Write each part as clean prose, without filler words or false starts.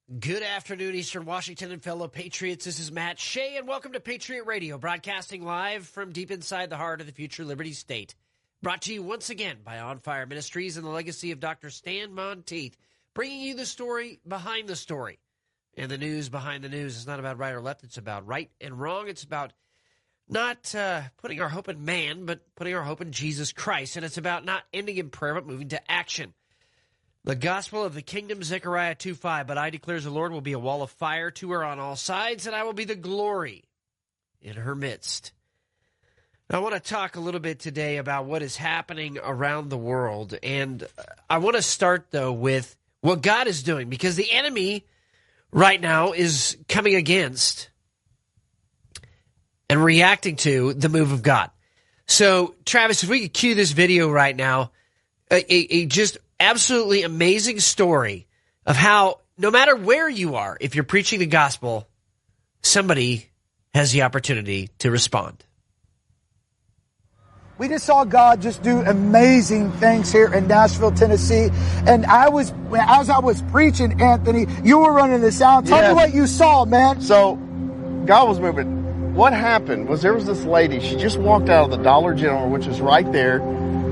Good afternoon, Eastern Washington and fellow patriots. This is Matt Shea, and welcome to Patriot Radio, broadcasting live from deep inside the heart of the future Liberty State. Brought to you once again by On Fire Ministries and the legacy of Dr. Stan Monteith, bringing you the story behind the story. And the news behind the news is not about right or left. It's about right and wrong. It's about not putting our hope in man, but putting our hope in Jesus Christ. And it's about not ending in prayer, but moving to action. The gospel of the kingdom, Zechariah 2:5, but I declares the Lord will be a wall of fire to her on all sides, and I will be the glory in her midst. Now, I want to talk a little bit today about what is happening around the world, and I want to start, though, with what God is doing, because the enemy right now is coming against and reacting to the move of God. So, Travis, if we could cue this video right now, a just absolutely amazing story of how no matter where you are, if you're preaching the gospel, somebody has the opportunity to respond. We just saw God just do amazing things here in Nashville, Tennessee. And as I was preaching, Anthony, you were running the sound. Tell me what you saw, man. So God was moving. What happened was there was this lady. She just walked out of the Dollar General, which is right there.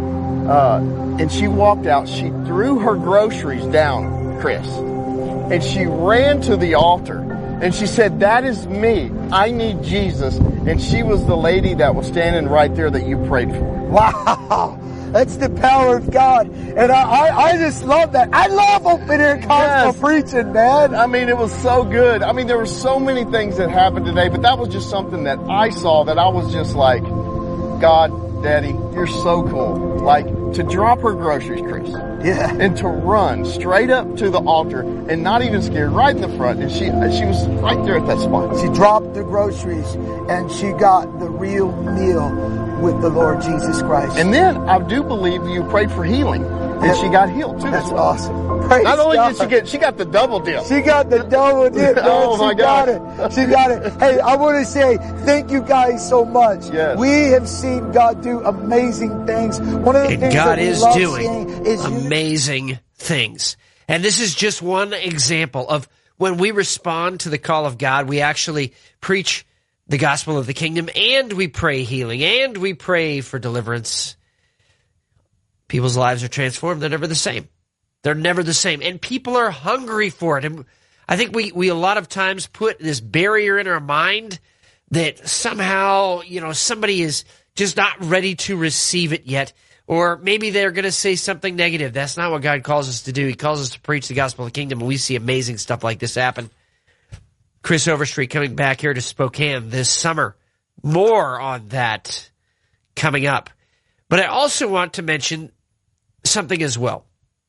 And she walked out. She threw her groceries down, Chris. And she ran to the altar. And she said, "That is me. I need Jesus." And she was the lady that was standing right there that you prayed for. Wow. That's the power of God. And I just love that. I love open air gospel preaching, man. I mean, it was so good. I mean, there were so many things that happened today, but that was just something that I saw that I was just like, God, Daddy, you're so cool. Like, to drop her groceries, Chris. Yeah. And to run straight up to the altar and not even scared, right in the front. And she was right there at that spot. She dropped the groceries and she got the real meal with the Lord Jesus Christ. And then I do believe you prayed for healing. And she got healed too. That's awesome. Praise Not only God. did she got the double dip. She got the double dip, man. Oh my God. She got it. Hey, I want to say thank you guys so much. Yes. We have seen God do amazing things. One of the things God that we is love doing seeing is amazing things. And this is just one example of when we respond to the call of God, we actually preach the gospel of the kingdom, and we pray healing, and we pray for deliverance. People's lives are transformed. They're never the same. They're never the same. And people are hungry for it. And I think we a lot of times put this barrier in our mind that somehow, somebody is just not ready to receive it yet. Or maybe they're going to say something negative. That's not what God calls us to do. He calls us to preach the gospel of the kingdom, and we see amazing stuff like this happen. Chris Overstreet coming back here to Spokane this summer. More on that coming up. But I also want to mention something as well.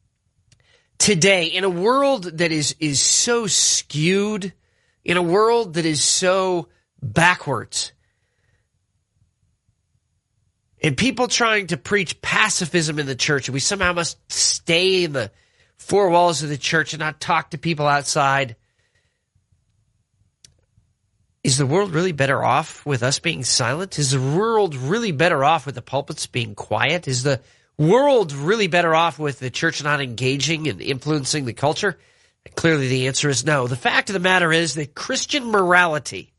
Today, in a world that is so skewed, in a world that is so backwards, and people trying to preach pacifism in the church, and we somehow must stay in the four walls of the church and not talk to people outside, is the world really better off with us being silent? Is the world really better off with the pulpits being quiet? Is the world really better off with the church not engaging and influencing the culture? Clearly the answer is no. The fact of the matter is that Christian morality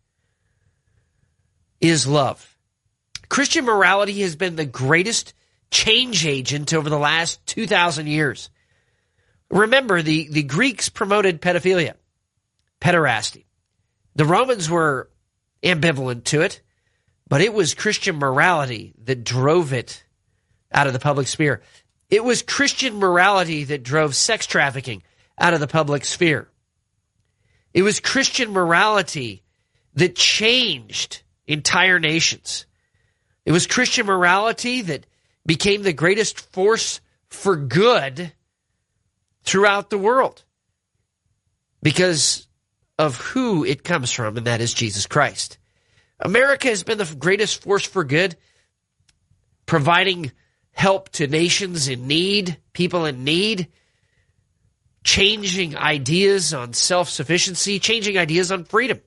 is love. Christian morality has been the greatest change agent over the last 2,000 years. Remember, the Greeks promoted pedophilia, pederasty. The Romans were ambivalent to it, but it was Christian morality that drove it out of the public sphere. It was Christian morality that drove sex trafficking out of the public sphere. It was Christian morality that changed entire nations. It was Christian morality that became the greatest force for good throughout the world because of who it comes from, and that is Jesus Christ. America has been the greatest force for good, providing help to nations in need, people in need, changing ideas on self-sufficiency, changing ideas on freedom.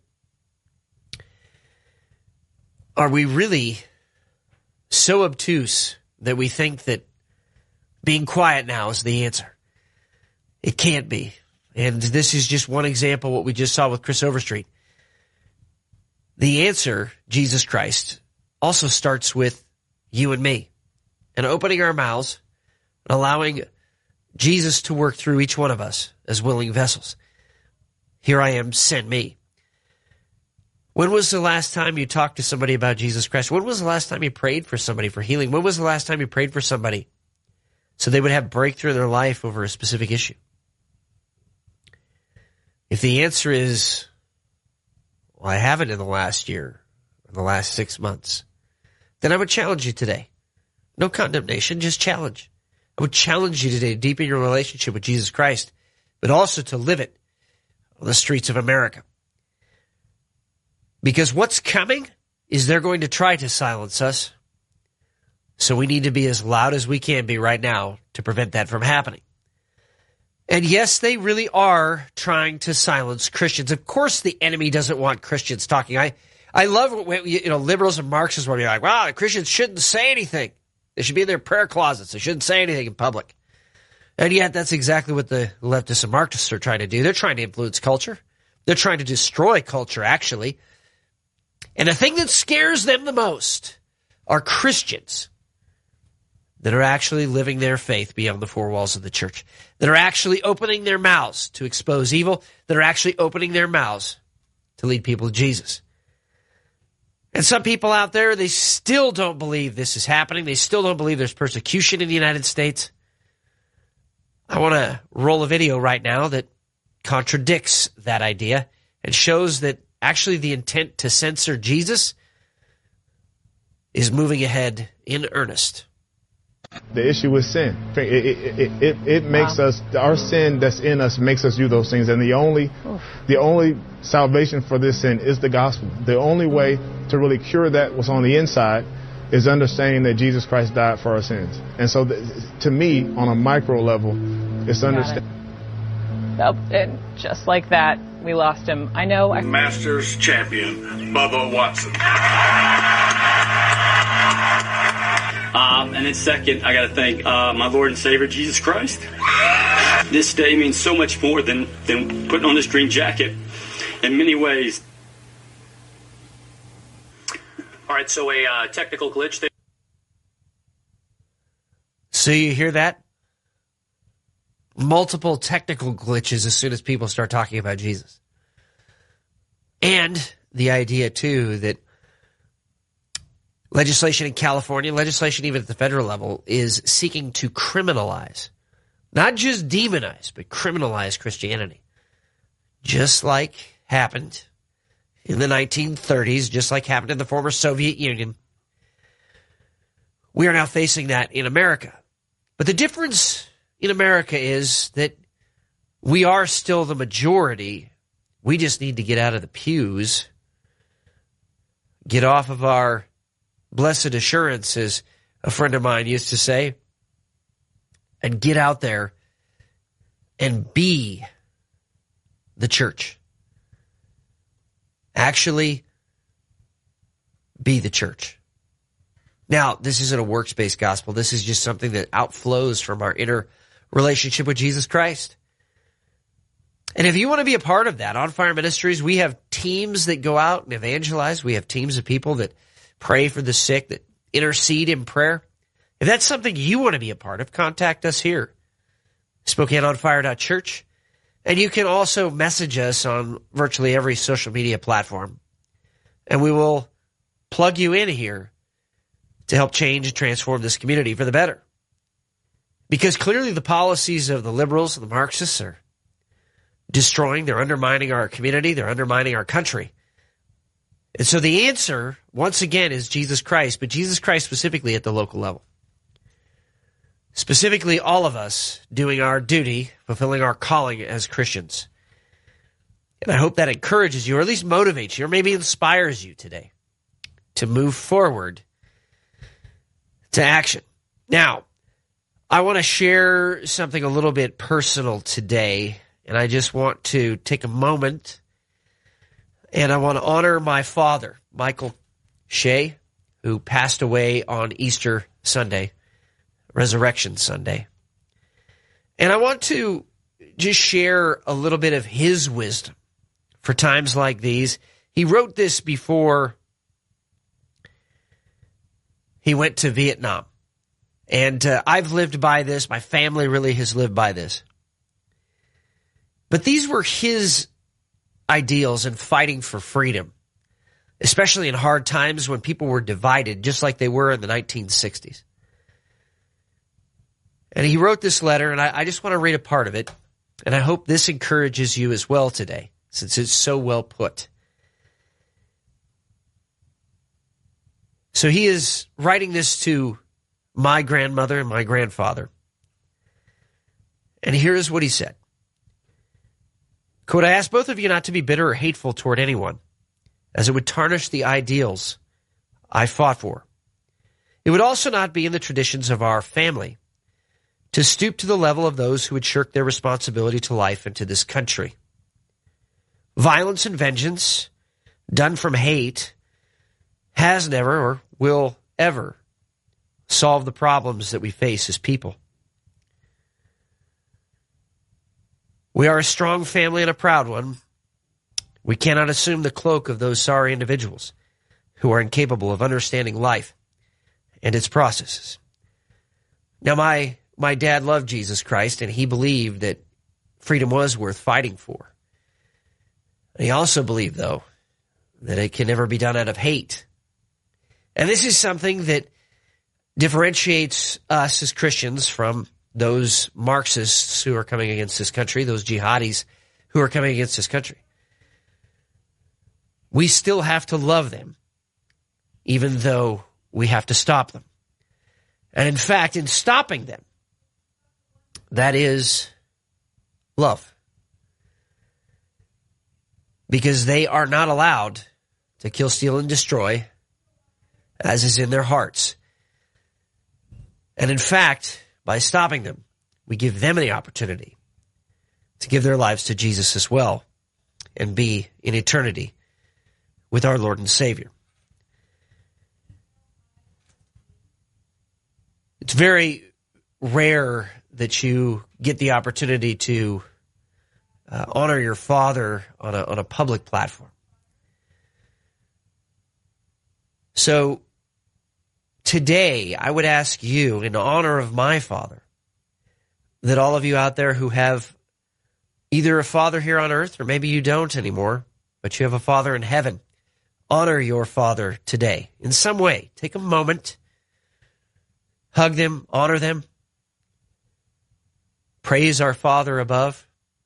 Are we really so obtuse that we think that being quiet now is the answer? It can't be. And this is just one example of what we just saw with Chris Overstreet. The answer, Jesus Christ, also starts with you and me and opening our mouths and allowing Jesus to work through each one of us as willing vessels. Here I am, send me. When was the last time you talked to somebody about Jesus Christ? When was the last time you prayed for somebody for healing? When was the last time you prayed for somebody so they would have breakthrough in their life over a specific issue? If the answer is, well, I haven't in the last year, in the last 6 months, then I would challenge you today. No condemnation, just challenge. I would challenge you today to deepen your relationship with Jesus Christ, but also to live it on the streets of America. Because what's coming is they're going to try to silence us. So we need to be as loud as we can be right now to prevent that from happening. And yes, they really are trying to silence Christians. Of course, the enemy doesn't want Christians talking. I love when, liberals and Marxists will be like, wow, Christians shouldn't say anything. They should be in their prayer closets. They shouldn't say anything in public. And yet that's exactly what the leftists and Marxists are trying to do. They're trying to influence culture. They're trying to destroy culture, actually. And the thing that scares them the most are Christians that are actually living their faith beyond the four walls of the church, that are actually opening their mouths to expose evil, that are actually opening their mouths to lead people to Jesus. And some people out there, they still don't believe this is happening. They still don't believe there's persecution in the United States. I want to roll a video right now that contradicts that idea and shows that actually the intent to censor Jesus is moving ahead in earnest. The issue with sin, it makes us, our sin that's in us makes us do those things. And the only salvation for this sin is the gospel. The only way to really cure that what's on the inside is understanding that Jesus Christ died for our sins. And so to me, on a micro level, it's understanding. Oh, and just like that, we lost him. I know. Masters champion, Bubba Watson. And then second, I got to thank my Lord and Savior, Jesus Christ. This day means so much more than putting on this green jacket in many ways. All right, so a technical glitch there. So you hear that? Multiple technical glitches as soon as people start talking about Jesus. And the idea, too, that legislation in California, legislation even at the federal level, is seeking to criminalize, not just demonize, but criminalize Christianity. Just like happened in the 1930s, just like happened in the former Soviet Union. We are now facing that in America. But the difference in America is that we are still the majority. We just need to get out of the pews, get off of our blessed assurance, as a friend of mine used to say, and get out there and be the church. Actually be the church. Now, this isn't a works-based gospel. This is just something that outflows from our inner relationship with Jesus Christ. And if you want to be a part of that, On Fire Ministries, we have teams that go out and evangelize. We have teams of people that pray for the sick, that intercede in prayer. If that's something you want to be a part of, contact us here, SpokaneOnFire.church. And you can also message us on virtually every social media platform. And we will plug you in here to help change and transform this community for the better. Because clearly the policies of the liberals and the Marxists are destroying, they're undermining our community, they're undermining our country. And so the answer, once again, is Jesus Christ, but Jesus Christ specifically at the local level. Specifically, all of us doing our duty, fulfilling our calling as Christians. And I hope that encourages you, or at least motivates you, or maybe inspires you today to move forward to action. Now, I want to share something a little bit personal today, and I just want to take a moment, and I want to honor my father, Michael Shea, who passed away on Easter Sunday, Resurrection Sunday. And I want to just share a little bit of his wisdom for times like these. He wrote this before he went to Vietnam. And I've lived by this. My family really has lived by this. But these were his ideals in fighting for freedom, especially in hard times when people were divided, just like they were in the 1960s. And he wrote this letter, and I just want to read a part of it, and I hope this encourages you as well today, since it's so well put. So he is writing this to my grandmother and my grandfather. And here's what he said. Quote, I ask both of you not to be bitter or hateful toward anyone, as it would tarnish the ideals I fought for. It would also not be in the traditions of our family to stoop to the level of those who would shirk their responsibility to life and to this country. Violence and vengeance, done from hate, has never or will ever solve the problems that we face as people. We are a strong family and a proud one. We cannot assume the cloak of those sorry individuals who are incapable of understanding life and its processes. Now, my dad loved Jesus Christ, and he believed that freedom was worth fighting for. He also believed, though, that it can never be done out of hate. And this is something that differentiates us as Christians from those Marxists who are coming against this country, those jihadis who are coming against this country. We still have to love them, even though we have to stop them. And in fact, in stopping them, that is love. Because they are not allowed to kill, steal, and destroy, as is in their hearts. And in fact, by stopping them, we give them the opportunity to give their lives to Jesus as well and be in eternity with our Lord and Savior. It's very rare that you get the opportunity to honor your father on a public platform. So today, I would ask you, in honor of my father, that all of you out there who have either a father here on earth, or maybe you don't anymore, but you have a father in heaven, honor your father today in some way. Take a moment, hug them, honor them, praise our Father above.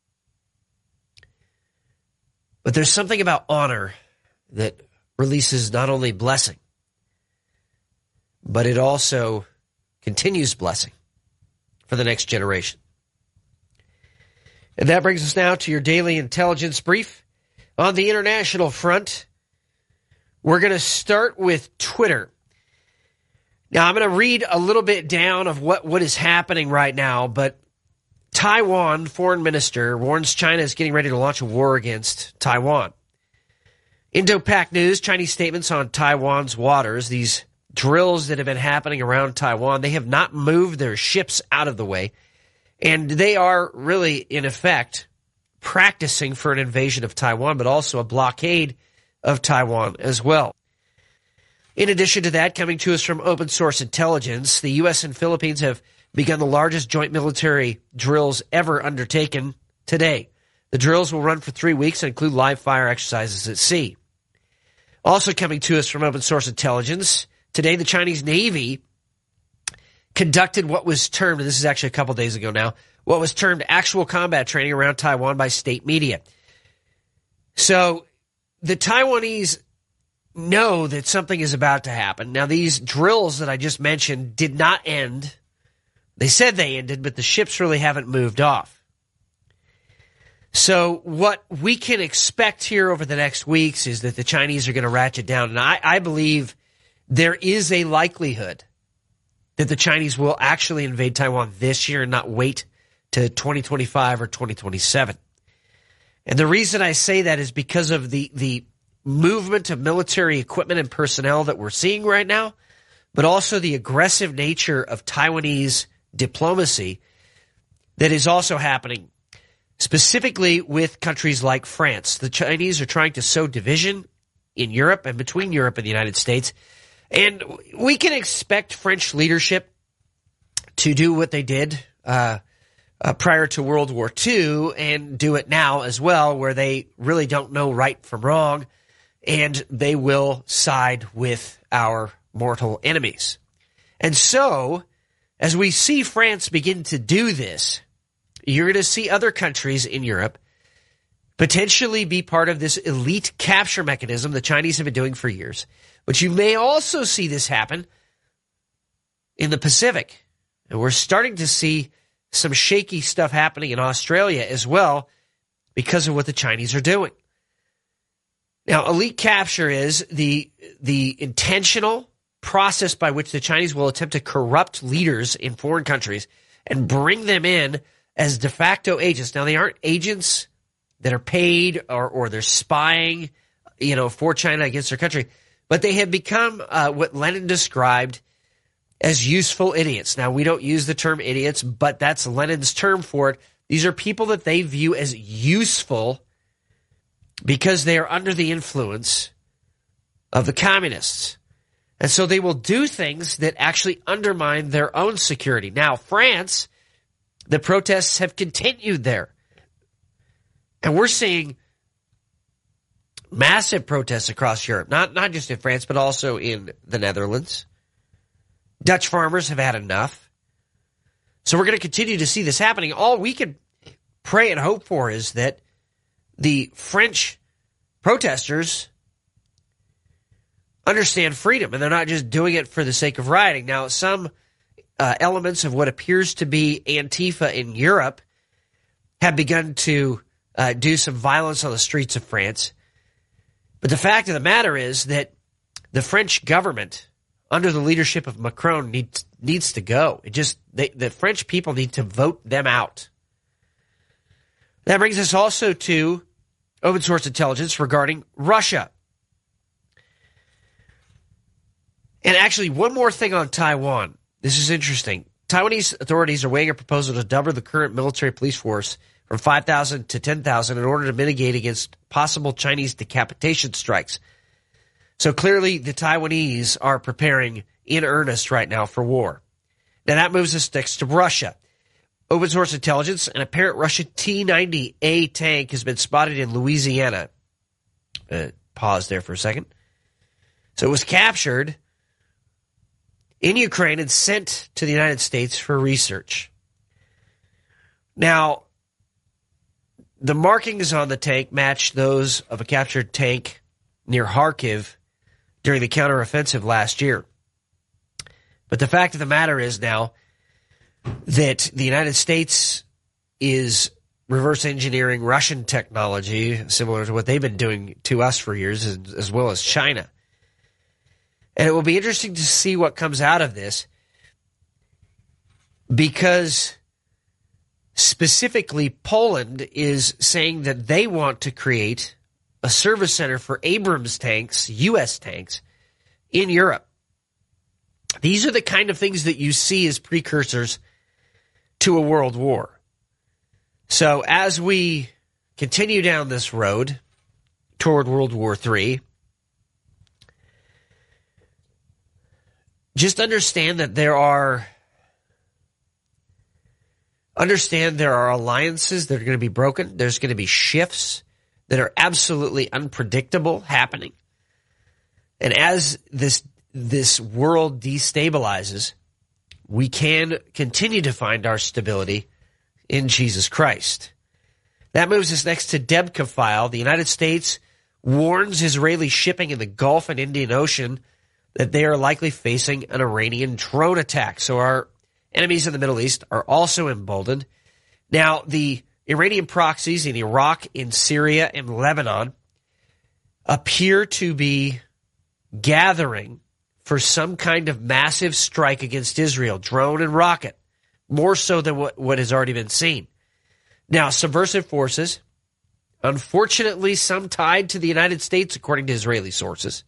But there's something about honor that releases not only blessing, but it also continues blessing for the next generation. And that brings us now to your daily intelligence brief. On the international front, we're going to start with Twitter. Now, I'm going to read a little bit down of what is happening right now, but Taiwan foreign minister warns China is getting ready to launch a war against Taiwan. Indo-Pac News, Chinese statements on Taiwan's waters, these drills that have been happening around Taiwan, they have not moved their ships out of the way, and they are really, in effect, practicing for an invasion of Taiwan, but also a blockade of Taiwan as well. In addition to that, coming to us from Open Source Intelligence, the U.S. and Philippines have begun the largest joint military drills ever undertaken today. The drills will run for 3 weeks and include live fire exercises at sea. Also coming to us from Open Source Intelligence, today the Chinese Navy conducted what was termed, and this is actually a couple days ago now, what was termed actual combat training around Taiwan by state media. So the Taiwanese know that something is about to happen. Now, these drills that I just mentioned did not end. They said they ended, but the ships really haven't moved off. So what we can expect here over the next weeks is that the Chinese are going to ratchet down. And I believe there is a likelihood that the Chinese will actually invade Taiwan this year and not wait to 2025 or 2027. And the reason I say that is because of the movement of military equipment and personnel that we're seeing right now, but also the aggressive nature of Taiwanese diplomacy that is also happening. specifically with countries like France. The Chinese are trying to sow division in Europe and between Europe and the United States. And we can expect French leadership to do what they did prior to World War II and do it now as well, where they really don't know right from wrong, and they will side with our mortal enemies. And so, as we see France begin to do this, you're going to see other countries in Europe potentially be part of this elite capture mechanism the Chinese have been doing for years. But you may also see this happen in the Pacific. And we're starting to see some shaky stuff happening in Australia as well because of what the Chinese are doing. Now, elite capture is the intentional process by which the Chinese will attempt to corrupt leaders in foreign countries and bring them in as de facto agents. Now, they aren't agents that are paid or they're spying, for China against their country, but they have become what Lenin described as useful idiots. Now, we don't use the term idiots, but that's Lenin's term for it. These are people that they view as useful because they are under the influence of the communists. And so they will do things that actually undermine their own security. Now, France, the protests have continued there. And we're seeing massive protests across Europe, not just in France, but also in the Netherlands. Dutch farmers have had enough. So we're going to continue to see this happening. All we can pray and hope for is that the French protesters understand freedom, and they're not just doing it for the sake of rioting. Now, some elements of what appears to be Antifa in Europe have begun to do some violence on the streets of France. But the fact of the matter is that the French government, under the leadership of Macron, needs to go. The French people need to vote them out. That brings us also to open source intelligence regarding Russia. And actually, one more thing on Taiwan. This is interesting. Taiwanese authorities are weighing a proposal to double the current military police force from 5,000 to 10,000 in order to mitigate against possible Chinese decapitation strikes. So clearly, the Taiwanese are preparing in earnest right now for war. Now, that moves us next to Russia. Open source intelligence, an apparent Russian T-90A tank has been spotted in Louisiana. Pause there for a second. So it was captured in Ukraine and sent to the United States for research. Now, the markings on the tank match those of a captured tank near Kharkiv during the counteroffensive last year. But the fact of the matter is now that the United States is reverse engineering Russian technology, similar to what they've been doing to us for years, as well as China. And it will be interesting to see what comes out of this, because specifically Poland is saying that they want to create a service center for Abrams tanks, U.S. tanks, in Europe. These are the kind of things that you see as precursors to a world war. So as we continue down this road toward World War III, just understand that there are alliances that are going to be broken. There's going to be shifts that are absolutely unpredictable happening. And as this world destabilizes, we can continue to find our stability in Jesus Christ. That moves us next to Debka File. The United States warns Israeli shipping in the Gulf and Indian Ocean that they are likely facing an Iranian drone attack. So our enemies in the Middle East are also emboldened. Now, the Iranian proxies in Iraq, in Syria, and Lebanon appear to be gathering for some kind of massive strike against Israel, drone and rocket, more so than what has already been seen. Now, subversive forces, unfortunately some tied to the United States, according to Israeli sources,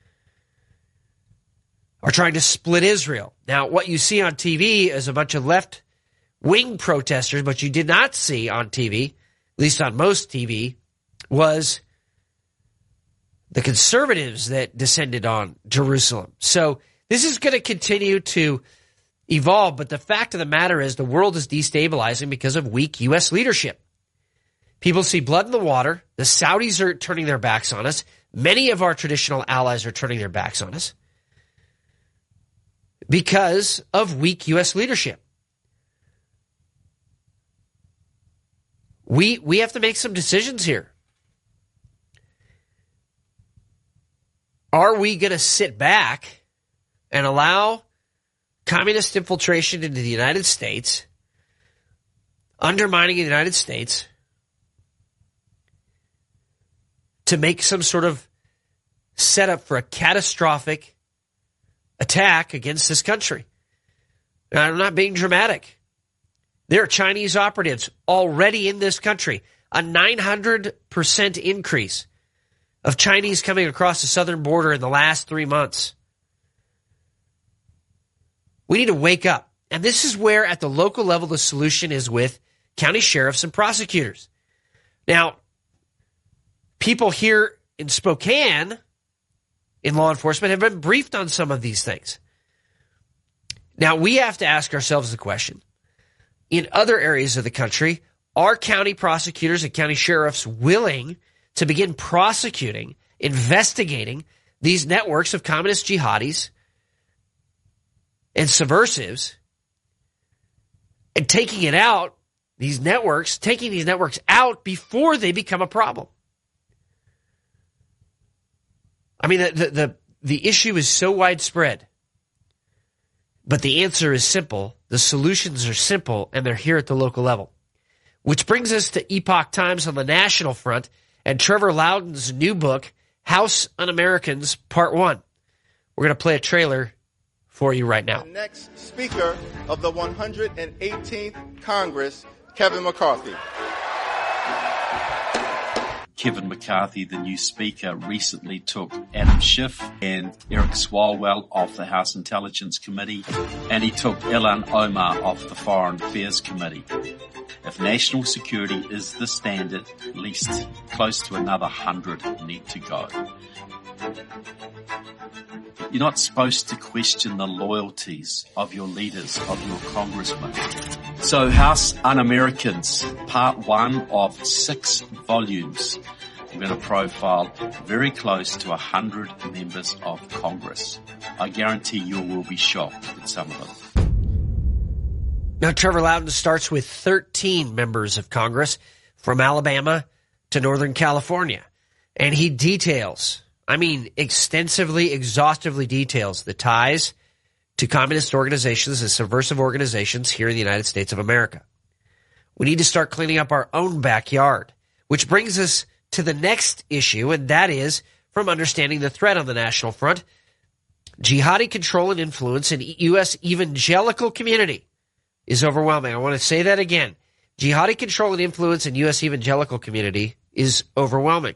are trying to split Israel. Now, what you see on TV is a bunch of left-wing protesters, but you did not see on TV at least on most TV, was the conservatives that descended on Jerusalem. So this is going to continue to evolve, but the fact of the matter is the world is destabilizing because of weak U.S. leadership. People see blood in the water. The Saudis are turning their backs on us. Many of our traditional allies are turning their backs on us because of weak U.S. leadership. We have to make some decisions here. Are we going to sit back and allow communist infiltration into the United States, undermining the United States, to make some sort of setup for a catastrophic attack against this country? Now, I'm not being dramatic. There are Chinese operatives already in this country. A 900% increase of Chinese coming across the southern border in the last 3 months. We need to wake up. And this is where, at the local level, the solution is with county sheriffs and prosecutors. Now, people here in Spokane, in law enforcement, have been briefed on some of these things. Now, we have to ask ourselves the question, in other areas of the country, are county prosecutors and county sheriffs willing to begin prosecuting, investigating these networks of communist jihadis and subversives and taking these networks out before they become a problem? I mean, the issue is so widespread, but the answer is simple. The solutions are simple, and they're here at the local level. Which brings us to Epoch Times on the national front and Trevor Loudon's new book, House Un-Americans, Part 1. We're going to play a trailer for you right now. The next Speaker of the 118th Congress, Kevin McCarthy. Kevin McCarthy, the new Speaker, recently took Adam Schiff and Eric Swalwell off the House Intelligence Committee, and he took Ilhan Omar off the Foreign Affairs Committee. If national security is the standard, at least close to another 100 need to go. You're not supposed to question the loyalties of your leaders, of your congressmen. So House Un-Americans, Part 1 of 6 volumes. I'm going to profile very close to 100 members of Congress. I guarantee you will be shocked at some of them. Now, Trevor Loudon starts with 13 members of Congress from Alabama to Northern California. And he details, extensively, exhaustively details the ties to communist organizations and subversive organizations here in the United States of America. We need to start cleaning up our own backyard, which brings us to the next issue, and that is from understanding the threat on the national front. Jihadi control and influence in U.S. evangelical community is overwhelming. I want to say that again. Jihadi control and influence in U.S. evangelical community is overwhelming.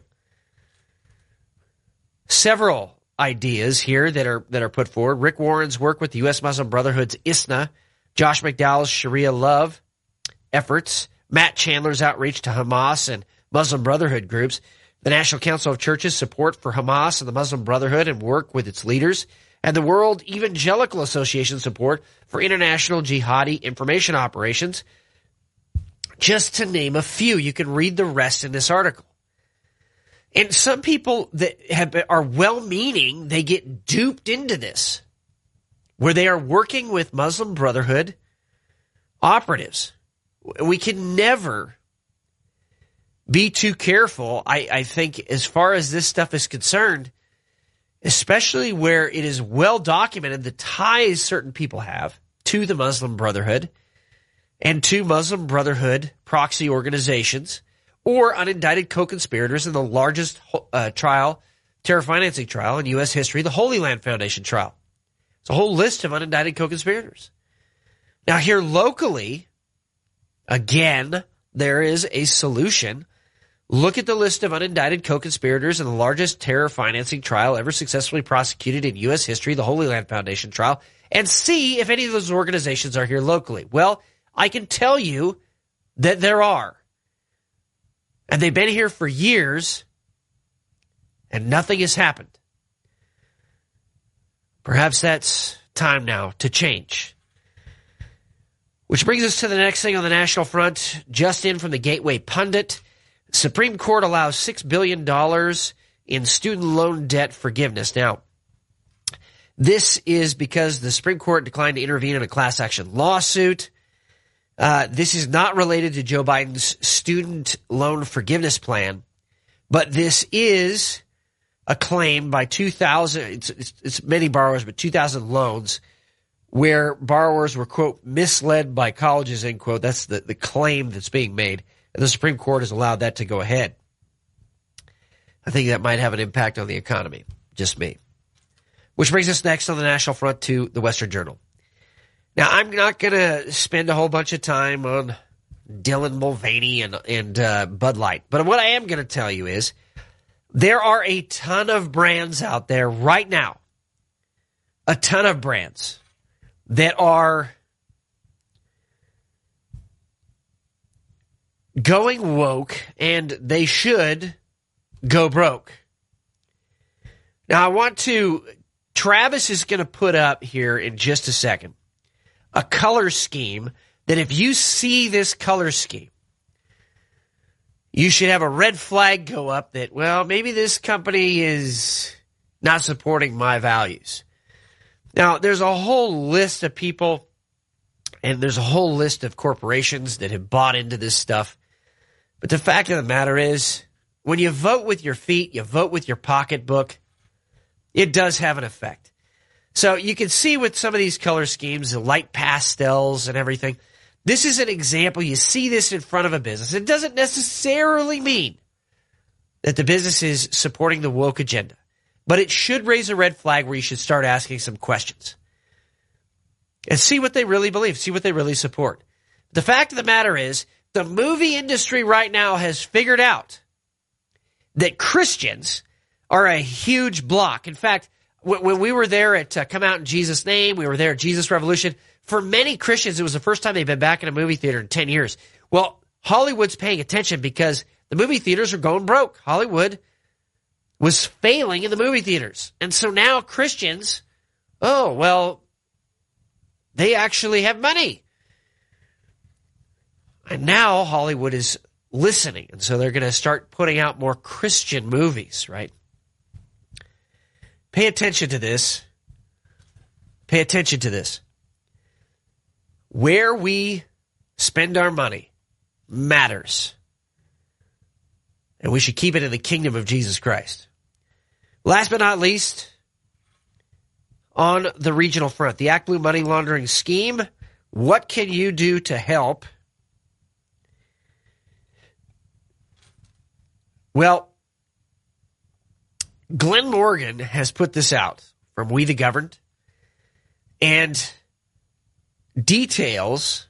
Several ideas here that are put forward. Rick Warren's work with the U.S. Muslim Brotherhood's ISNA, Josh McDowell's Sharia Love efforts, Matt Chandler's outreach to Hamas and Muslim Brotherhood groups, the National Council of Churches' support for Hamas and the Muslim Brotherhood and work with its leaders, and the World Evangelical Association support for international jihadi information operations, just to name a few. You can read the rest in this article. And some people that are well-meaning, they get duped into this, where they are working with Muslim Brotherhood operatives. We can never be too careful, I think, as far as this stuff is concerned, especially where it is well documented the ties certain people have to the Muslim Brotherhood and to Muslim Brotherhood proxy organizations or unindicted co-conspirators in the largest terror financing trial in U.S. history, the Holy Land Foundation trial. It's a whole list of unindicted co-conspirators. Now here locally, again, there is a solution. Look at the list of unindicted co-conspirators in the largest terror financing trial ever successfully prosecuted in U.S. history, the Holy Land Foundation trial, and see if any of those organizations are here locally. Well, I can tell you that there are. And they've been here for years, and nothing has happened. Perhaps that's time now to change. Which brings us to the next thing on the national front. Just in from the Gateway Pundit. Supreme Court allows $6 billion in student loan debt forgiveness. Now, this is because the Supreme Court declined to intervene in a class action lawsuit. This is not related to Joe Biden's student loan forgiveness plan, but this is a claim by 2,000, it's many borrowers, but 2,000 loans where borrowers were, quote, misled by colleges, end quote. That's the claim that's being made. And the Supreme Court has allowed that to go ahead. I think that might have an impact on the economy. Just me. Which brings us next on the national front to the Western Journal. Now, I'm not going to spend a whole bunch of time on Dylan Mulvaney and Bud Light. But what I am going to tell you is there are a ton of brands out there right now, a ton of brands that are going woke, and they should go broke. Now, Travis is going to put up here in just a second a color scheme that if you see this color scheme, you should have a red flag go up that, well, maybe this company is not supporting my values. Now, there's a whole list of people and there's a whole list of corporations that have bought into this stuff. But the fact of the matter is, when you vote with your feet, you vote with your pocketbook, it does have an effect. So you can see with some of these color schemes, the light pastels and everything, this is an example. You see this in front of a business. It doesn't necessarily mean that the business is supporting the woke agenda, but it should raise a red flag where you should start asking some questions and see what they really believe, see what they really support. The fact of the matter is, the movie industry right now has figured out that Christians are a huge block. In fact, when we were there at Come Out in Jesus' Name, we were there at Jesus Revolution, for many Christians, it was the first time they've been back in a movie theater in 10 years. Well, Hollywood's paying attention because the movie theaters are going broke. Hollywood was failing in the movie theaters. And so now Christians, oh, well, they actually have money. And now Hollywood is listening. And so they're going to start putting out more Christian movies, right? Pay attention to this. Pay attention to this. Where we spend our money matters. And we should keep it in the kingdom of Jesus Christ. Last but not least, on the regional front, the ActBlue money laundering scheme. What can you do to help? Well, Glenn Morgan has put this out from We the Governed and details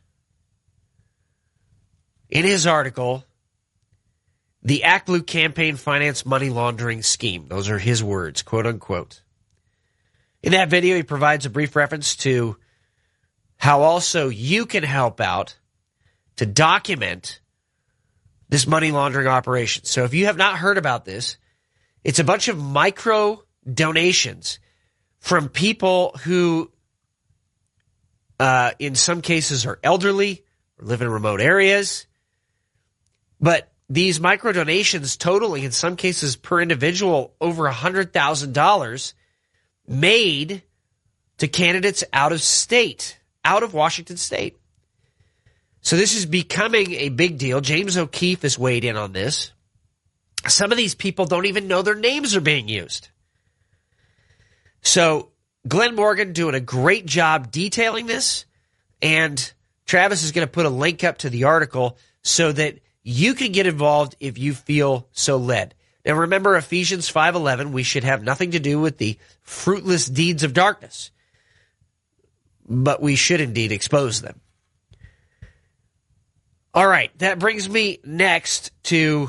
in his article the ActBlue campaign finance money laundering scheme. Those are his words, quote unquote. In that video, he provides a brief reference to how also you can help out to document this money laundering operation. So if you have not heard about this, it's a bunch of micro donations from people who, in some cases, are elderly or live in remote areas. But these micro donations totaling, in some cases per individual, over $100,000 made to candidates out of state, out of Washington state. So this is becoming a big deal. James O'Keefe has weighed in on this. Some of these people don't even know their names are being used. So Glenn Morgan doing a great job detailing this, and Travis is going to put a link up to the article so that you can get involved if you feel so led. Now remember Ephesians 5:11, we should have nothing to do with the fruitless deeds of darkness, but we should indeed expose them. All right, that brings me next to,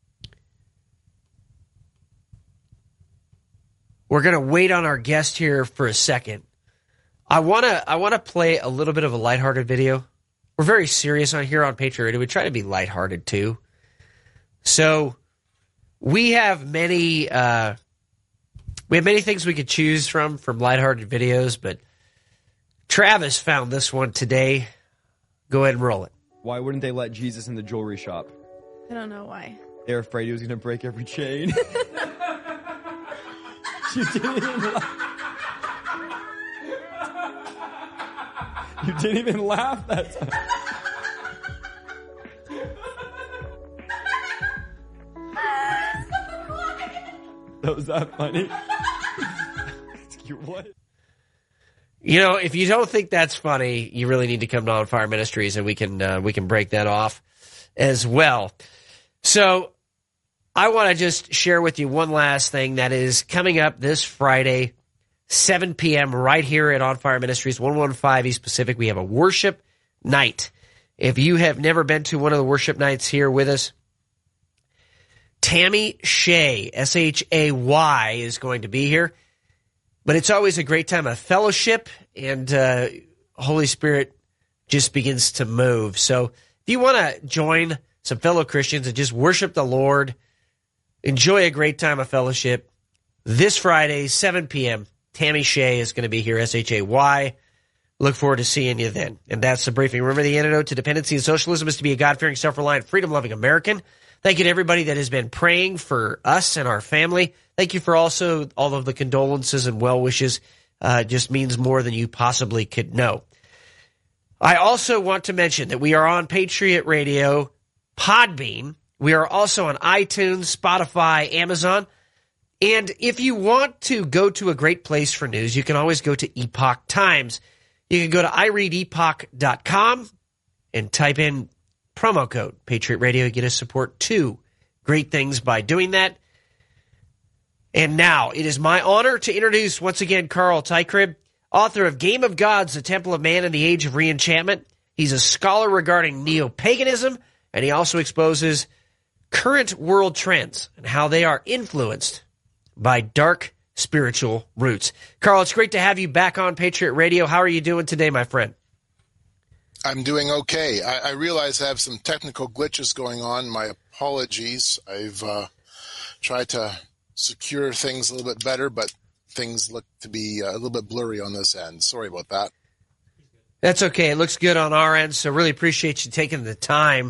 we're going to wait on our guest here for a second. I want to play a little bit of a lighthearted video. We're very serious on here on Patriot Radio. We try to be lighthearted too. So we have many things we could choose from lighthearted videos, but Travis found this one today. Go ahead and roll it. Why wouldn't they let Jesus in the jewelry shop? I don't know why. They're afraid he was going to break every chain. You didn't even laugh. You didn't even laugh that time. Was that funny? What? You know, if you don't think that's funny, you really need to come to On Fire Ministries, and we can break that off as well. So I want to just share with you one last thing that is coming up this Friday, 7 p.m. right here at On Fire Ministries, 115 East Pacific. We have a worship night. If you have never been to one of the worship nights here with us, Tammy Shay, S-H-A-Y, is going to be here. But it's always a great time of fellowship, and Holy Spirit just begins to move. So if you want to join some fellow Christians and just worship the Lord, enjoy a great time of fellowship, this Friday, 7 p.m., Tammy Shay is going to be here, S-H-A-Y. Look forward to seeing you then. And that's the briefing. Remember, the antidote to dependency and socialism is to be a God-fearing, self-reliant, freedom-loving American. Thank you to everybody that has been praying for us and our family. Thank you for also all of the condolences and well wishes. Just means more than you possibly could know. I also want to mention that we are on Patriot Radio, Podbean. We are also on iTunes, Spotify, Amazon. And if you want to go to a great place for news, you can always go to Epoch Times. You can go to ireadepoch.com and type in promo code Patriot Radio. You get to support two great things by doing that. And now it is my honor to introduce once again Carl Teichrib, author of Game of Gods, The Temple of Man and the Age of Reenchantment. He's a scholar regarding neo-paganism, and he also exposes current world trends and how they are influenced by dark spiritual roots. Carl, it's great to have you back on Patriot Radio. How are you doing today, my friend? I'm doing okay. I realize I have some technical glitches going on. My apologies. I've tried to secure things a little bit better, but things look to be a little bit blurry on this end. Sorry about that. That's okay. It looks good on our end, so really appreciate you taking the time.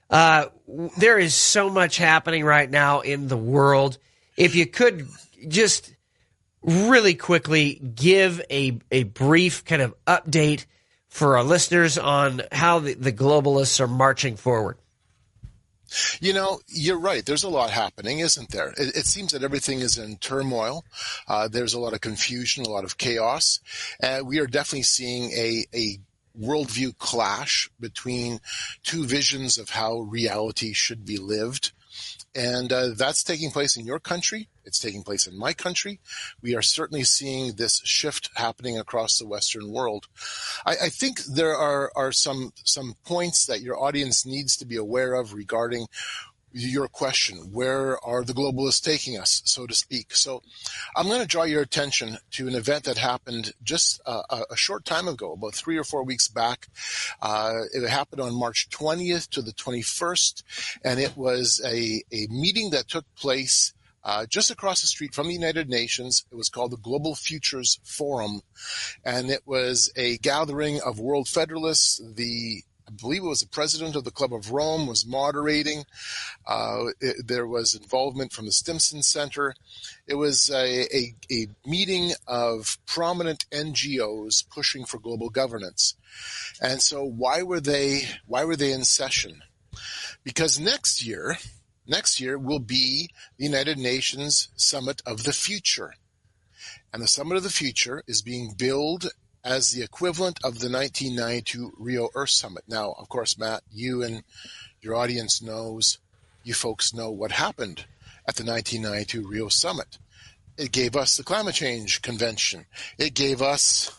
There is so much happening right now in the world. If you could just really quickly give a brief kind of update for our listeners on how the globalists are marching forward. You know, you're right. There's a lot happening, isn't there? It seems that everything is in turmoil. There's a lot of confusion, a lot of chaos. We are definitely seeing a worldview clash between two visions of how reality should be lived. And that's taking place in your country. It's taking place in my country. We are certainly seeing this shift happening across the Western world. I think there are some points that your audience needs to be aware of regarding your question. Where are the globalists taking us, so to speak? So I'm going to draw your attention to an event that happened just a short time ago, about 3 or 4 weeks back. It happened on March 20th to the 21st, and it was a meeting that took place just across the street from the United Nations. It was called the Global Futures Forum, and it was a gathering of world federalists. I believe it was the president of the Club of Rome was moderating. There was involvement from the Stimson Center. It was a meeting of prominent NGOs pushing for global governance. And so why were they in session? Because next year will be the United Nations Summit of the Future. And the Summit of the Future is being billed as the equivalent of the 1992 Rio Earth Summit. Now, of course, Matt, you and your audience you folks know what happened at the 1992 Rio Summit. It gave us the Climate Change Convention. It gave us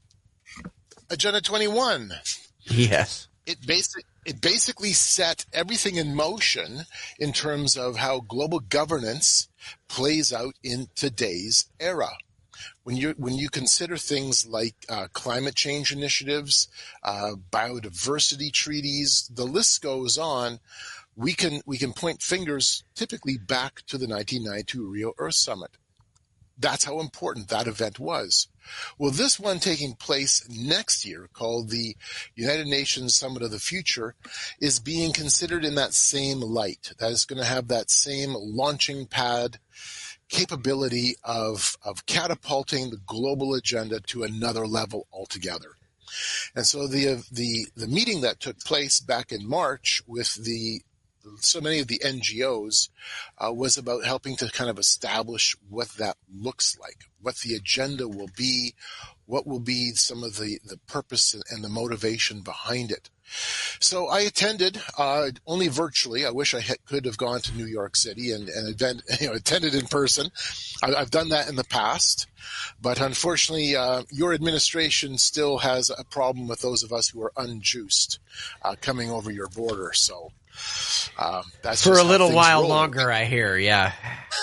Agenda 21. Yes. It basically set everything in motion in terms of how global governance plays out in today's era. When you consider things like climate change initiatives, biodiversity treaties, the list goes on. we can point fingers typically back to the 1992 Rio Earth Summit. That's how important that event was. Well, this one taking place next year, called the United Nations Summit of the Future, is being considered in that same light. That is going to have that same launching pad capability of catapulting the global agenda to another level altogether. And so the meeting that took place back in March with so many of the NGOs was about helping to kind of establish what that looks like, what the agenda will be, what will be some of the purpose and the motivation behind it. So I attended, only virtually. I wish I could have gone to New York City and attended in person. I've done that in the past, but unfortunately, your administration still has a problem with those of us who are unjuiced coming over your border. So that's for a little while longer, I hear. Yeah,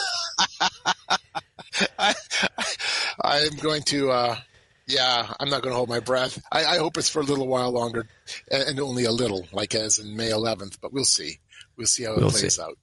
I'm going to. I'm not going to hold my breath. I hope it's for a little while longer, and only a little, like as in May 11th. But we'll see. We'll see how it plays out.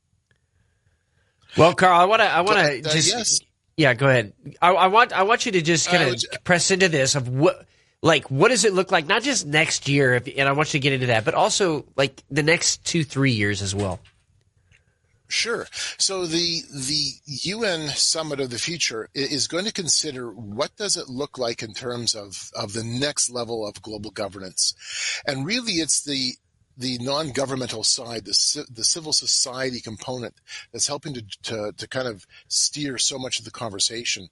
Well, Carl, I want to just yes. Yeah, go ahead. I want you to just kind of press into this of what does it look like, not just next year, and I want you to get into that, but also like the next 2-3 years as well. Sure. So the UN Summit of the Future is going to consider what does it look like in terms of the next level of global governance. And really it's the non-governmental side, the civil society component that's helping to kind of steer so much of the conversation.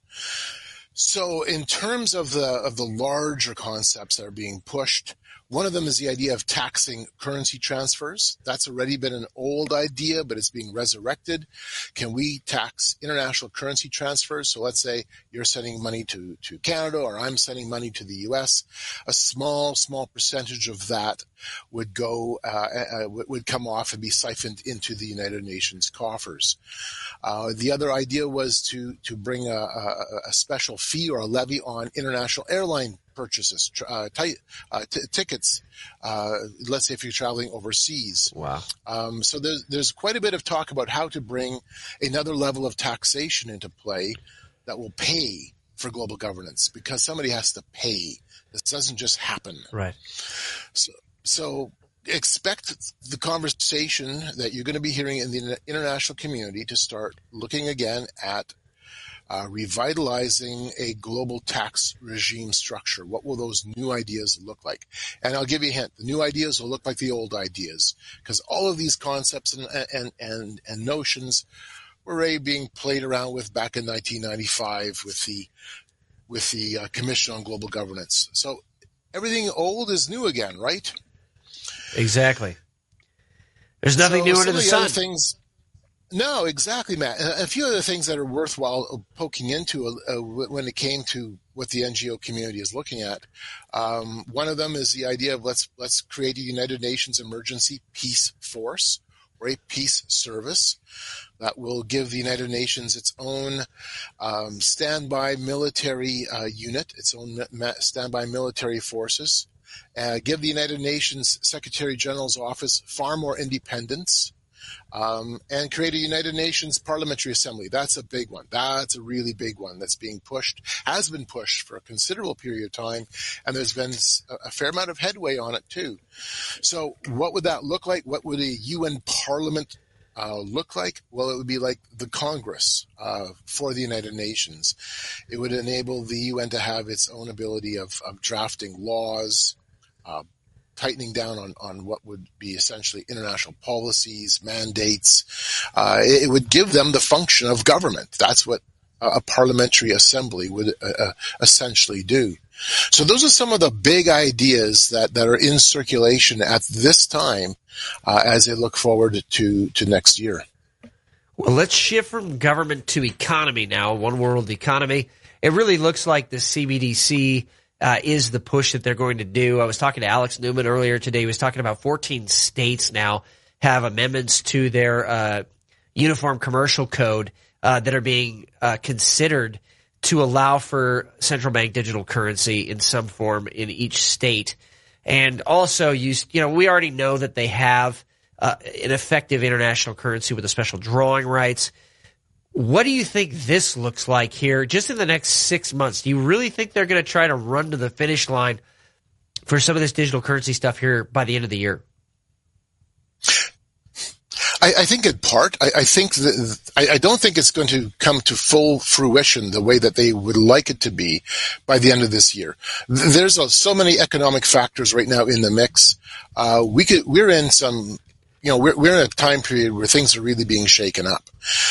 So in terms of the larger concepts that are being pushed, one of them is the idea of taxing currency transfers. That's already been an old idea, but it's being resurrected. Can we tax international currency transfers? So let's say you're sending money to Canada, or I'm sending money to the US. A small percentage of that would would come off and be siphoned into the United Nations coffers. The other idea was to bring a special fee or a levy on international airline purchases, tickets, let's say if you're traveling overseas. Wow. So there's quite a bit of talk about how to bring another level of taxation into play that will pay for global governance, because somebody has to pay. This doesn't just happen. Right. So expect the conversation that you're going to be hearing in the international community to start looking again at revitalizing a global tax regime structure. What will those new ideas look like? And I'll give you a hint. The new ideas will look like the old ideas, because all of these concepts and notions were already being played around with back in 1995 with the Commission on Global Governance. So everything old is new again, right? Exactly. There's nothing new under the sun. No, exactly, Matt. A few other things that are worthwhile poking into when it came to what the NGO community is looking at. One of them is the idea of let's create a United Nations Emergency Peace Force, or a peace service that will give the United Nations its own standby military unit, its own standby military forces, give the United Nations Secretary General's office far more independence, and create a United Nations Parliamentary Assembly. That's a big one. That's a really big one that's being pushed, has been pushed for a considerable period of time, and there's been a fair amount of headway on it too. So what would that look like? What would a UN Parliament look like? Well, it would be like the Congress for the United Nations. It would enable the UN to have its own ability of drafting laws, tightening down on what would be essentially international policies, mandates. It would give them the function of government. That's what a parliamentary assembly would essentially do. So those are some of the big ideas that are in circulation at this time as they look forward to next year. Well, let's shift from government to economy now, one world economy. It really looks like the CBDC is the push that they're going to do. I was talking to Alex Newman earlier today. He was talking about 14 states now have amendments to their Uniform Commercial Code that are being considered to allow for central bank digital currency in some form in each state. And also, we already know that they have an effective international currency with a special drawing rights. What do you think this looks like here just in the next 6 months? Do you really think they're going to try to run to the finish line for some of this digital currency stuff here by the end of the year? I think in part, I think that I don't think it's going to come to full fruition the way that they would like it to be by the end of this year. There's so many economic factors right now in the mix. We're in some, we're in a time period where things are really being shaken up.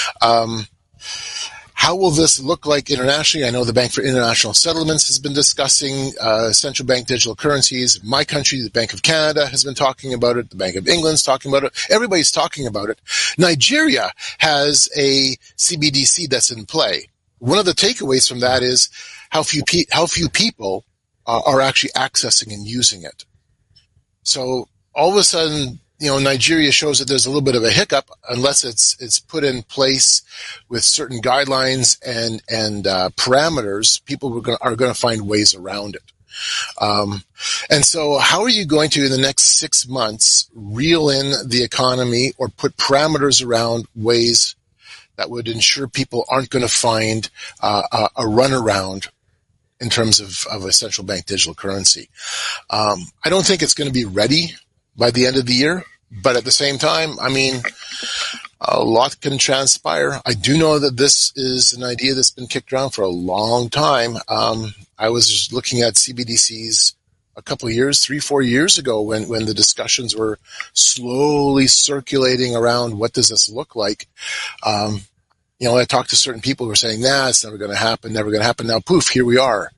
How will this look like internationally? I know the Bank for International Settlements has been discussing central bank digital currencies. My country, the Bank of Canada, has been talking about it. The Bank of England's talking about it. Everybody's talking about it. Nigeria has a CBDC that's in play. One of the takeaways from that is how few people are actually accessing and using it. So all of a sudden, Nigeria shows that there's a little bit of a hiccup unless it's put in place with certain guidelines and parameters. People are going to find ways around it. And so how are you going to, in the next 6 months, reel in the economy or put parameters around ways that would ensure people aren't going to find a runaround in terms of a central bank digital currency? I don't think it's going to be ready by the end of the year. But at the same time, a lot can transpire. I do know that this is an idea that's been kicked around for a long time. I was just looking at CBDCs a couple of years, 3-4 years ago when the discussions were slowly circulating around what does this look like. I talked to certain people who were saying, nah, it's never going to happen, never going to happen. Now, poof, here we are.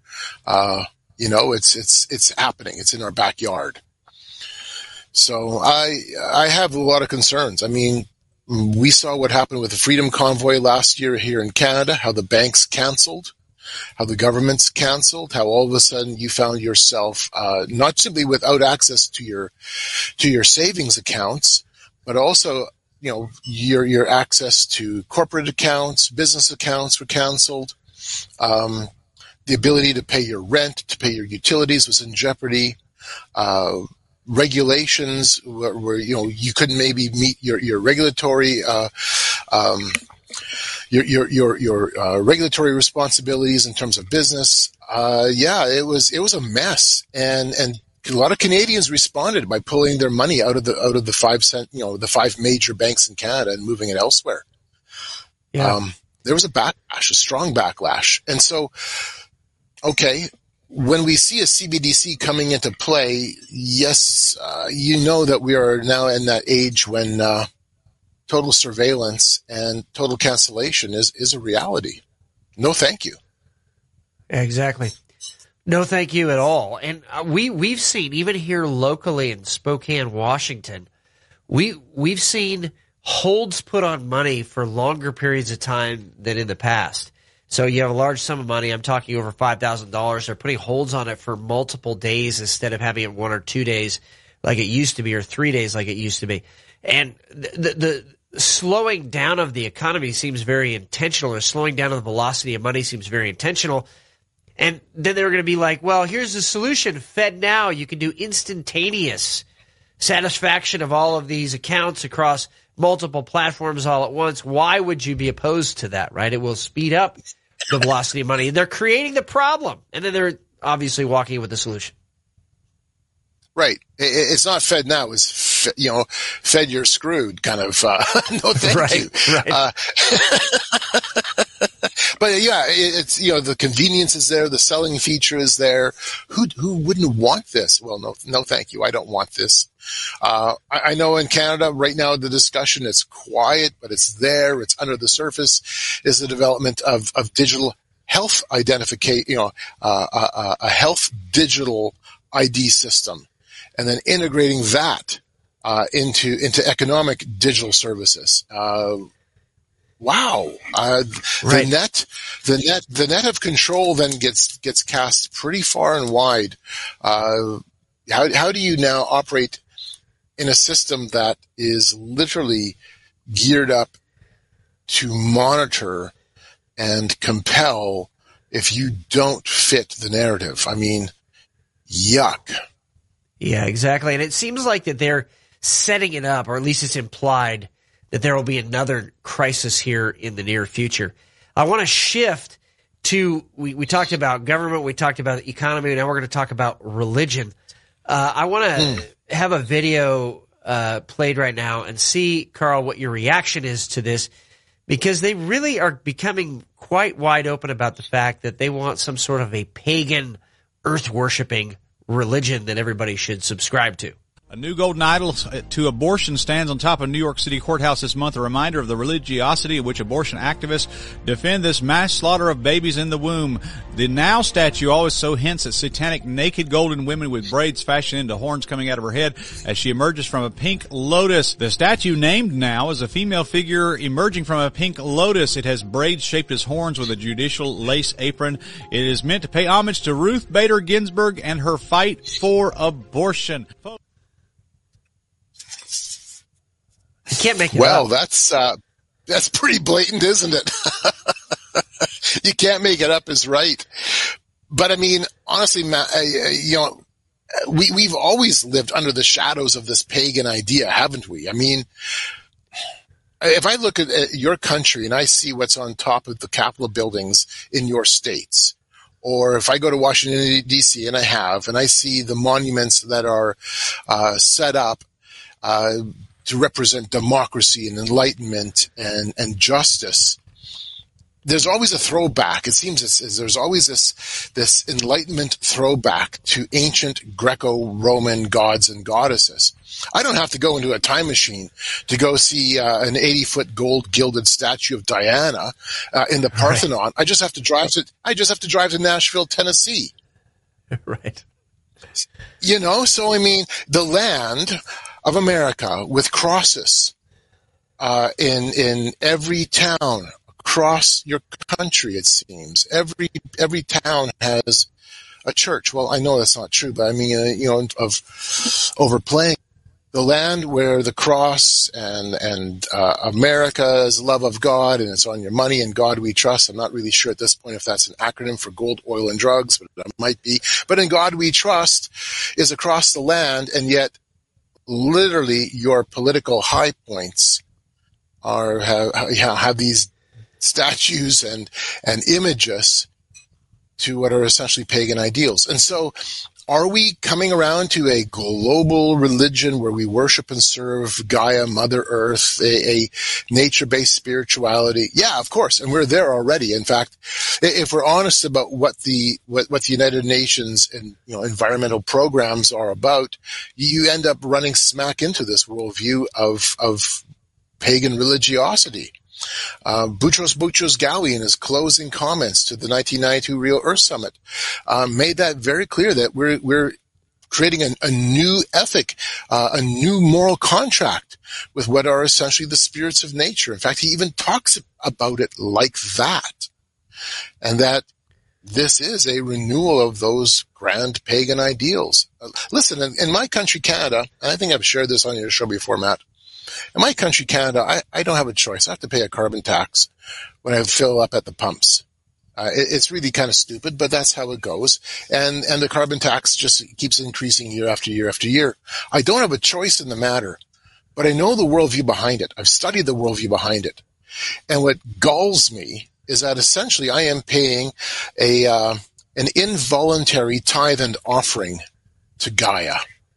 It's happening. It's in our backyard. So I have a lot of concerns. We saw what happened with the Freedom Convoy last year here in Canada, how the banks canceled, how the governments canceled, how all of a sudden you found yourself not simply without access to your savings accounts, but also your access to corporate accounts, business accounts were canceled. The ability to pay your rent, to pay your utilities was in jeopardy. Regulations where you couldn't maybe meet your regulatory regulatory responsibilities in terms of business. It was a mess, and a lot of Canadians responded by pulling their money out of the 5 cent, the 5 major banks in Canada and moving it elsewhere. Yeah. There was a strong backlash, and so okay. When we see a CBDC coming into play, yes, that we are now in that age when total surveillance and total cancellation is a reality. No, thank you. Exactly. No, thank you at all. And we've seen, even here locally in Spokane, Washington, we've seen holds put on money for longer periods of time than in the past. So you have a large sum of money. I'm talking over $5,000. They're putting holds on it for multiple days instead of having it 1 or 2 days like it used to be, or 3 days like it used to be. And the slowing down of the economy seems very intentional, or slowing down of the velocity of money seems very intentional. And then they're going to be like, well, here's the solution. FedNow, you can do instantaneous satisfaction of all of these accounts across multiple platforms all at once. Why would you be opposed to that, right? It will speed up the velocity of money. They're creating the problem, and then they're obviously walking with the solution. Right. It's not Fed now. It's Fed you're screwed kind of. No, thank you. Right. But yeah, it's the convenience is there, the selling feature is there. Who wouldn't want this? Well, no, thank you. I don't want this. I know in Canada right now the discussion is quiet, but it's there. It's under the surface. Is the development of digital health identification, a health digital ID system, and then integrating that into economic digital services. Wow. Right. The net of control then gets cast pretty far and wide. How do you now operate in a system that is literally geared up to monitor and compel if you don't fit the narrative? Yuck. Yeah, exactly. And it seems like that they're setting it up, or at least it's implied that there will be another crisis here in the near future. I want to shift to, we talked about government, we talked about the economy, and now we're going to talk about religion. I want to have a video played right now and see, Carl, what your reaction is to this, because they really are becoming quite wide open about the fact that they want some sort of a pagan, earth-worshipping religion that everybody should subscribe to. A new golden idol to abortion stands on top of New York City courthouse this month, a reminder of the religiosity of which abortion activists defend this mass slaughter of babies in the womb. The Now statue also hints at satanic naked golden women with braids fashioned into horns coming out of her head as she emerges from a pink lotus. The statue, named Now, is a female figure emerging from a pink lotus. It has braids shaped as horns with a judicial lace apron. It is meant to pay homage to Ruth Bader Ginsburg and her fight for abortion. You can't make it well, up. That's pretty blatant, isn't it? You can't make it up is right. But I mean, honestly, Matt, we've always lived under the shadows of this pagan idea, haven't we? I mean, if I look at your country and I see what's on top of the Capitol buildings in your states, or if I go to Washington, D.C., and I see the monuments that are set up to represent democracy and enlightenment and justice, there's always a throwback. It seems there's always this Enlightenment throwback to ancient Greco-Roman gods and goddesses. I don't have to go into a time machine to go see an 80-foot gold gilded statue of Diana in the Parthenon. Right. I just have to drive to Nashville, Tennessee. Right. So I mean, the land of America with crosses in every town across your country, it seems. Every town has a church. Well, I know that's not true, but I mean, of overplaying. The land where the cross and America's love of God, and it's on your money, and God we trust. I'm not really sure at this point if that's an acronym for gold, oil, and drugs, but it might be. But in God we trust is across the land, and yet literally your political high points have these statues and images to what are essentially pagan ideals. And so are we coming around to a global religion where we worship and serve Gaia, Mother Earth, a nature-based spirituality? Yeah, of course, and we're there already. In fact, if we're honest about what the United Nations and environmental programs are about, you end up running smack into this worldview of pagan religiosity. Boutros Ghali, in his closing comments to the 1992 Real Earth Summit, made that very clear that we're creating a new ethic, a new moral contract with what are essentially the spirits of nature. In fact, he even talks about it like that, and that this is a renewal of those grand pagan ideals. Listen, in my country, Canada, and I think I've shared this on your show before, Matt, in my country, Canada, I don't have a choice. I have to pay a carbon tax when I fill up at the pumps. It's really kind of stupid, but that's how it goes. And the carbon tax just keeps increasing year after year after year. I don't have a choice in the matter, but I know the worldview behind it. I've studied the worldview behind it. And what galls me is that essentially I am paying an involuntary tithe and offering to Gaia.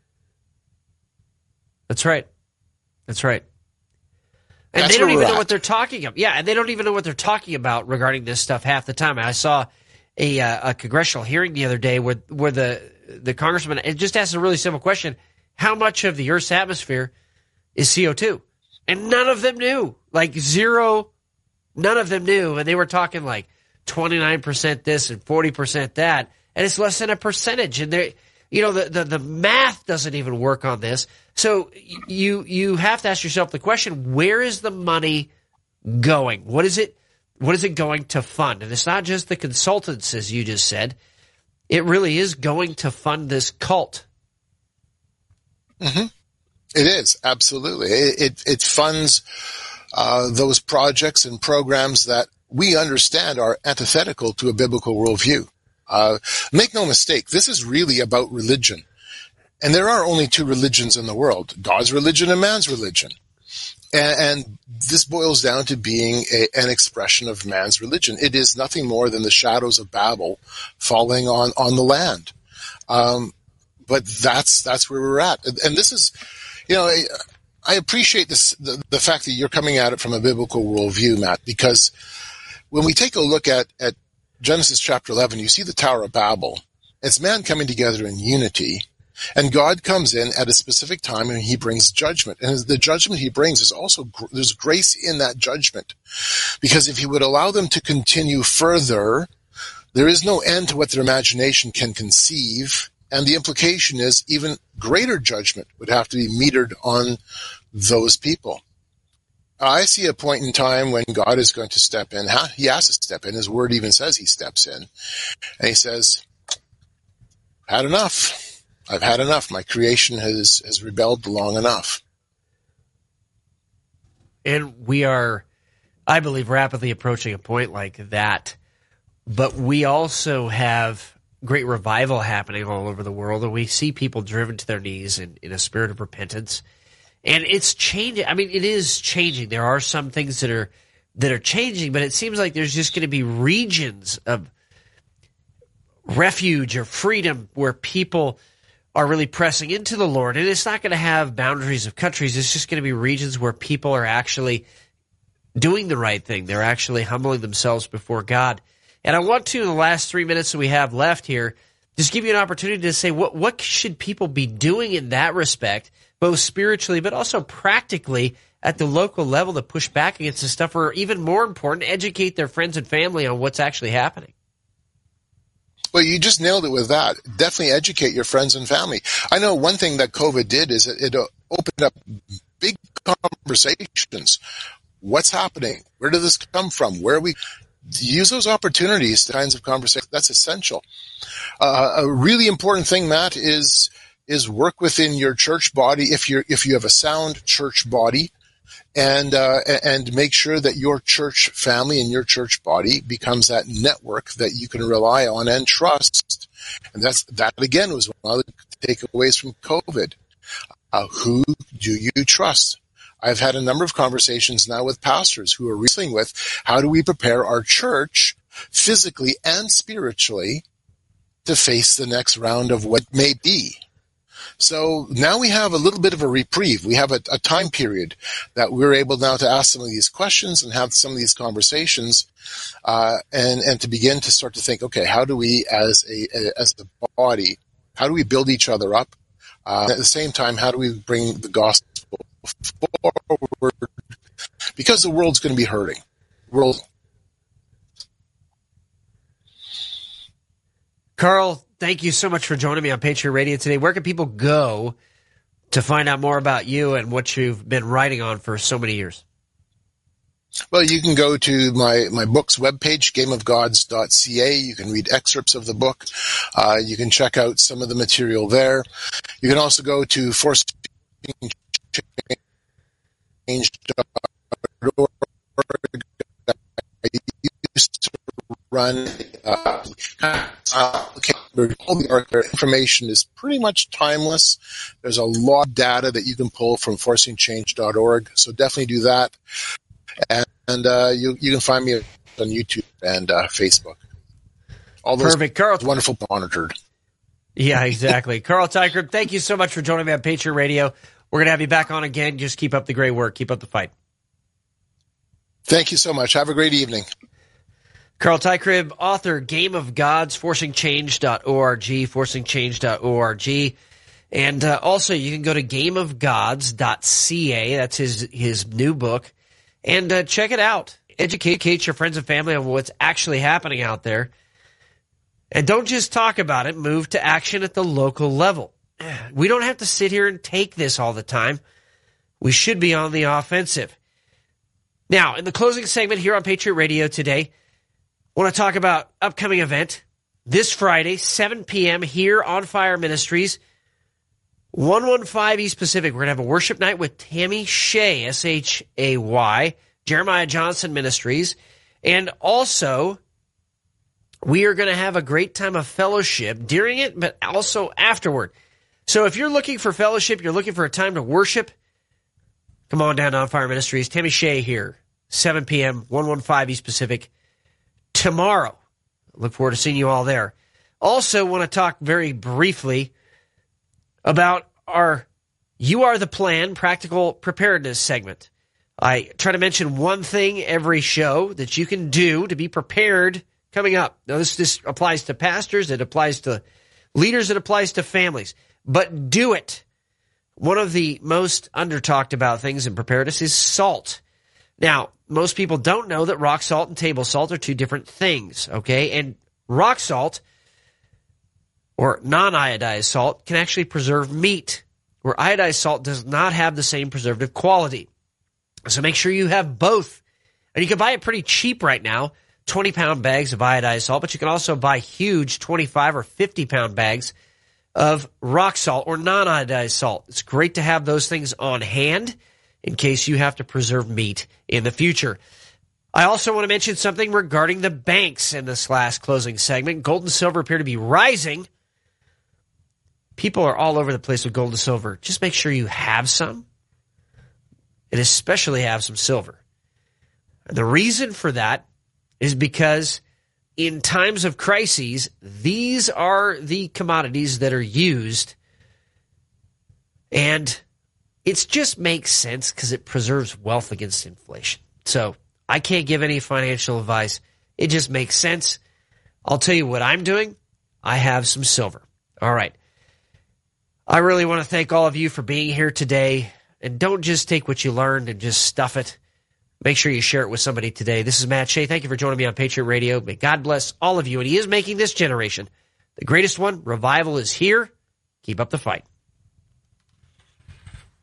That's right. That's right. And they don't even know what they're talking about. Yeah, and they don't even know what they're talking about regarding this stuff half the time. I saw a congressional hearing the other day where the congressman just asked a really simple question: how much of the Earth's atmosphere is CO2? And none of them knew. Like zero, none of them knew. And they were talking like 29% this and 40% that, and it's less than a percentage. And they, the math doesn't even work on this. So you have to ask yourself the question, where is the money going? What is it going to fund? And it's not just the consultants, as you just said. It really is going to fund this cult. Mm-hmm. It is, absolutely. It funds those projects and programs that we understand are antithetical to a biblical worldview. Make no mistake, this is really about religion. And there are only two religions in the world, God's religion and man's religion. And this boils down to being an expression of man's religion. It is nothing more than the shadows of Babel falling on the land. But that's where we're at. And this is, I appreciate this, the fact that you're coming at it from a biblical worldview, Matt, because when we take a look at Genesis chapter 11, you see the Tower of Babel. It's man coming together in unity. And God comes in at a specific time and he brings judgment. And the judgment he brings is also, there's grace in that judgment. Because if he would allow them to continue further, there is no end to what their imagination can conceive. And the implication is even greater judgment would have to be metered on those people. I see a point in time when God is going to step in. He has to step in. His word even says he steps in. And he says, had enough. I've had enough. My creation has rebelled long enough. And we are, I believe, rapidly approaching a point like that. But we also have great revival happening all over the world, and we see people driven to their knees in a spirit of repentance. And it's changing. I mean, it is changing. There are some things that are changing, but it seems like there's just going to be regions of refuge or freedom where people are really pressing into the Lord. And it's not going to have boundaries of countries. It's just going to be regions where people are actually doing the right thing. They're actually humbling themselves before God. And I want to, in the last 3 minutes that we have left here, just give you an opportunity to say, what should people be doing in that respect, both spiritually but also practically at the local level to push back against this stuff, or even more important, educate their friends and family on what's actually happening? Well, you just nailed it with that. Definitely educate your friends and family. I know one thing that COVID did is it opened up big conversations. What's happening? Where did this come from? Where are we? Use those opportunities, the kinds of conversations. That's essential. A really important thing, Matt, is work within your church body. If you have a sound church body, and make sure that your church family and your church body becomes that network that you can rely on and trust. And that again was one of the takeaways from COVID. Who do you trust? I've had a number of conversations now with pastors who are wrestling with how do we prepare our church physically and spiritually to face the next round of what may be. So now we have a little bit of a reprieve. We have a time period that we're able now to ask some of these questions and have some of these conversations, and to begin to start to think, okay, how do we as a body, how do we build each other up? At the same time, how do we bring the gospel forward? Because the world's going to be hurting. Carl, thank you so much for joining me on Patriot Radio today. Where can people go to find out more about you and what you've been writing on for so many years? Well, you can go to my book's webpage, gameofgods.ca. You can read excerpts of the book. You can check out some of the material there. You can also go to forcingchange.org. I used to run all the information is pretty much timeless. There's a lot of data that you can pull from forcingchange.org, so definitely do that. And you can find me on YouTube and Facebook. All those perfect, Carl. Wonderful monitored. Yeah, exactly. Carl Teichert, thank you so much for joining me on Patriot Radio. We're going to have you back on again. Just keep up the great work. Keep up the fight. Thank you so much. Have a great evening. Carl Teichert, author, Game of Gods, forcingchange.org, forcingchange.org. And also, you can go to gameofgods.ca. That's his new book. And check it out. Educate your friends and family on what's actually happening out there. And don't just talk about it. Move to action at the local level. We don't have to sit here and take this all the time. We should be on the offensive. Now, in the closing segment here on Patriot Radio today, I want to talk about upcoming event this Friday, 7 p.m. here on Fire Ministries, 115 East Pacific. We're going to have a worship night with Tammy Shea, S-H-A-Y, Jeremiah Johnson Ministries. And also, we are going to have a great time of fellowship during it, but also afterward. So if you're looking for fellowship, you're looking for a time to worship, come on down to On Fire Ministries. Tammy Shea here, 7 p.m., 115 East Pacific, tomorrow. Look forward to seeing you all there. Also want to talk very briefly about our You Are the Plan Practical Preparedness segment. I try to mention one thing every show that you can do to be prepared coming up. Now, this applies to pastors, it applies to leaders, it applies to families. But do it. One of the most under-talked about things in preparedness is salt. Now, most people don't know that rock salt and table salt are two different things, okay? And rock salt, or non-iodized salt, can actually preserve meat, where iodized salt does not have the same preservative quality. So make sure you have both. And you can buy it pretty cheap right now, 20-pound bags of iodized salt, but you can also buy huge 25 or 50-pound bags of rock salt or non-iodized salt. It's great to have those things on hand in case you have to preserve meat in the future. I also want to mention something regarding the banks in this last closing segment. Gold and silver appear to be rising. People are all over the place with gold and silver. Just make sure you have some, and especially have some silver. The reason for that is because in times of crises, these are the commodities that are used, and it just makes sense because it preserves wealth against inflation. So I can't give any financial advice. It just makes sense. I'll tell you what I'm doing. I have some silver. All right. I really want to thank all of you for being here today. And don't just take what you learned and just stuff it. Make sure you share it with somebody today. This is Matt Shea. Thank you for joining me on Patriot Radio. May God bless all of you. And He is making this generation the greatest one. Revival is here. Keep up the fight.